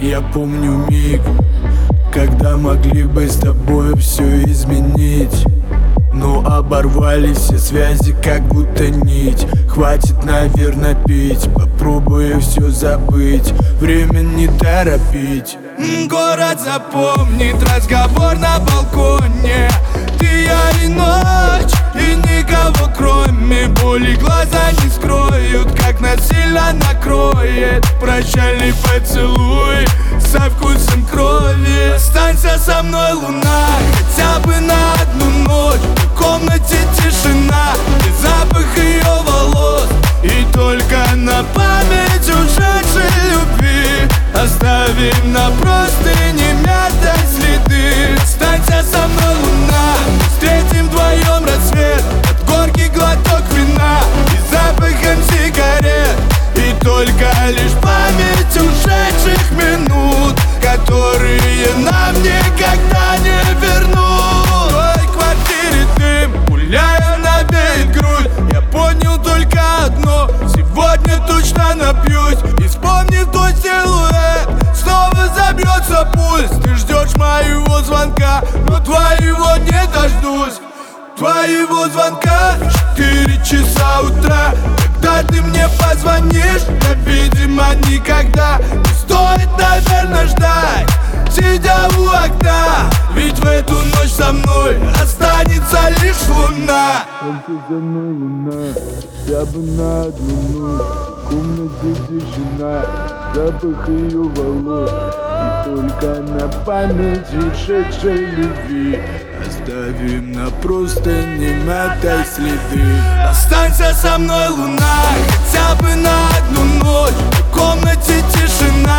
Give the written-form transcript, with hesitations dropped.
Я помню миг, когда могли бы с тобой все изменить, но оборвались все связи, как будто нить. Хватит, наверное, пить, попробую все забыть, время не торопить. Город запомнит разговор на балконе. Ты, я и ночь, и никого кроме боли глаза не скроют, как насильно накроет прощальный поцелуй со вкусом крови. Останься со мной, луна, хотя бы на одну ночь. В комнате тишина и запах ее волос, и только на память ушедшей любви оставим на простыне мятой следы. Останься со мной, луна, встретим вдвоем рассвет от горький глоток вина и запахом сигарет, и только лишь память ушедших минут, которые нам никогда не вернут. В твоей квартире дым, гуляя, набеет грудь. Я понял только одно: сегодня точно напьюсь, и вспомнив твой силуэт, снова забьется пульс. Ты ждешь моего звонка, но твоего не дождусь. Твоего звонка 4 часа утра. Когда ты мне позвонишь, да, видимо, никогда. Не стоит, наверное, ждать, сидя у окна, ведь в эту ночь со мной останется лишь луна. Останься со мной, луна, хотя бы на одну ночь. В комнате тишина, запах ее волос, и только на память ушедшей любви оставим на простыне мятой следы. Останься со мной, луна, хотя бы на одну ночь. В комнате тишина